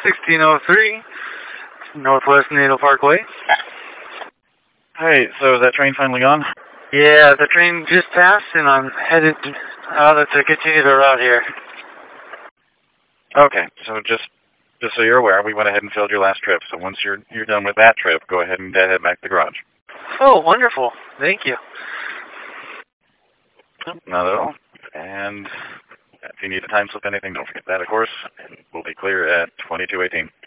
1603 Northwest Natal Parkway. Hi, so is that train finally gone? Yeah, the train just passed, and I'm headed to continue the route here. Okay, so just so you're aware, we went ahead and filled your last trip. So once you're done with that trip, go ahead and head back to the garage. Oh, wonderful. Thank you. Not at all. And if you need a time slip anything, don't forget that, of course. And we'll be clear at 2218.